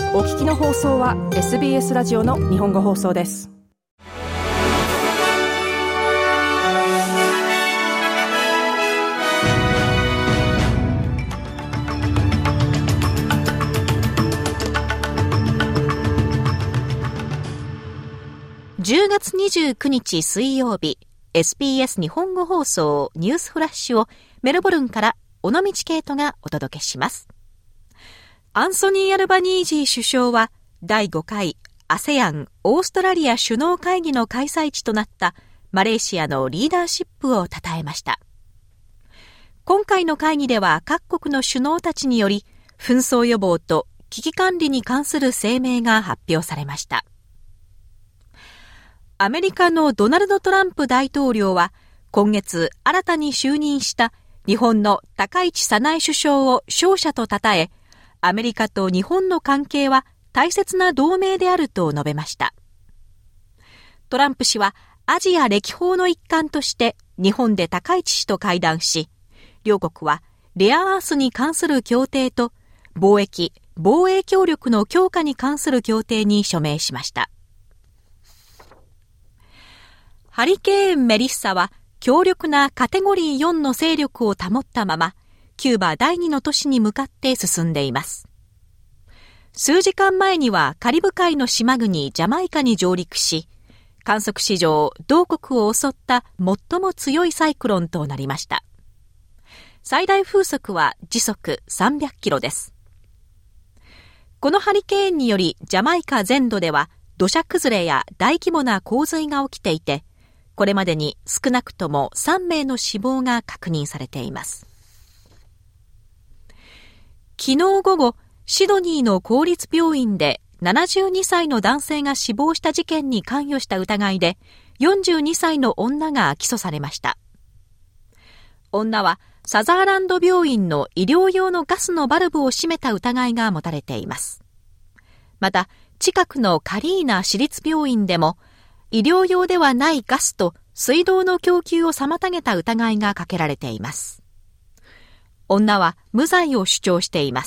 お聞きの放送は SBS ラジオの日本語放送です。 10月29日水曜日、SBS 日本語放送ニュースフラッシュをメルボルンから尾道ケイトがお届けします。アンソニー・アルバニージー首相は第5回 ASEAN オーストラリア首脳会議の開催地となったマレーシアのリーダーシップを称えました。今回の会議では各国の首脳たちにより紛争予防と危機管理に関する声明が発表されました。アメリカのドナルド・トランプ大統領は今月新たに就任した日本の高市早苗首相を勝者と称え、アメリカと日本の関係は大切な同盟であると述べました。トランプ氏はアジア歴訪の一環として日本で高市氏と会談し、両国はレアアースに関する協定と貿易・防衛協力の強化に関する協定に署名しました。ハリケーンメリッサは強力なカテゴリー4の勢力を保ったまま、キューバ第2の都市に向かって進んでいます。数時間前にはカリブ海の島国ジャマイカに上陸し、観測史上同国を襲った最も強いサイクロンとなりました。最大風速は時速300キロです。このハリケーンによりジャマイカ全土では土砂崩れや大規模な洪水が起きていて、これまでに少なくとも3名の死亡が確認されています。昨日午後、シドニーの公立病院で72歳の男性が死亡した事件に関与した疑いで42歳の女が起訴されました。女はサザーランド病院の医療用のガスのバルブを閉めた疑いが持たれています。また、近くのカリーナ市立病院でも医療用ではないガスと水道の供給を妨げた疑いがかけられています。女は無罪を主張しています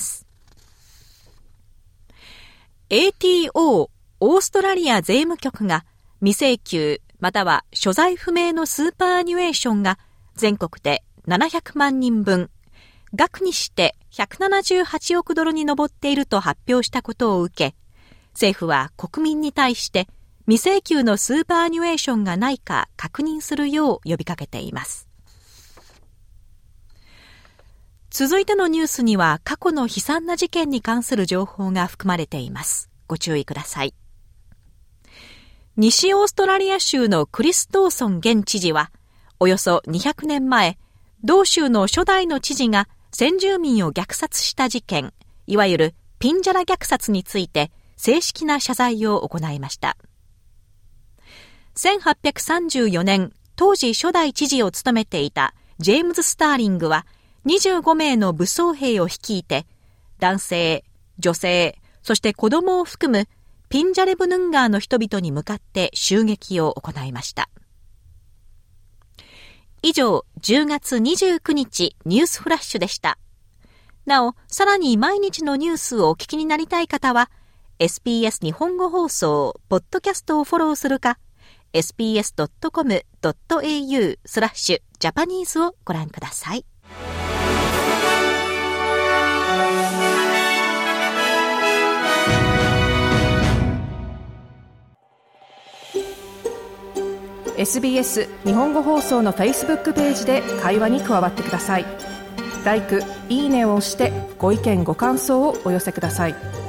。ATO オーストラリア税務局が未請求または所在不明のスーパーアニュエーションが全国で700万人分、額にして178億ドルに上っていると発表したことを受け、政府は国民に対して未請求のスーパーアニュエーションがないか確認するよう呼びかけています。続いてのニュースには過去の悲惨な事件に関する情報が含まれています。ご注意ください。西オーストラリア州のクリストーソン現知事は、およそ200年前、同州の初代の知事が先住民を虐殺した事件、いわゆるピンジャラ虐殺について正式な謝罪を行いました。1834年、当時初代知事を務めていたジェームズ・スターリングは、25名の武装兵を率いて、男性、女性、そして子供を含むピンジャレブヌンガーの人々に向かって襲撃を行いました。以上、10月29日ニュースフラッシュでした。なお、さらに毎日のニュースをお聞きになりたい方は、SBS 日本語放送、ポッドキャストをフォローするか、sbs.com.au/Japanese をご覧ください。 SBS 日本語放送の Facebook ページで会話に加わってください。LIKE、いいねを押してご意見ご感想をお寄せください。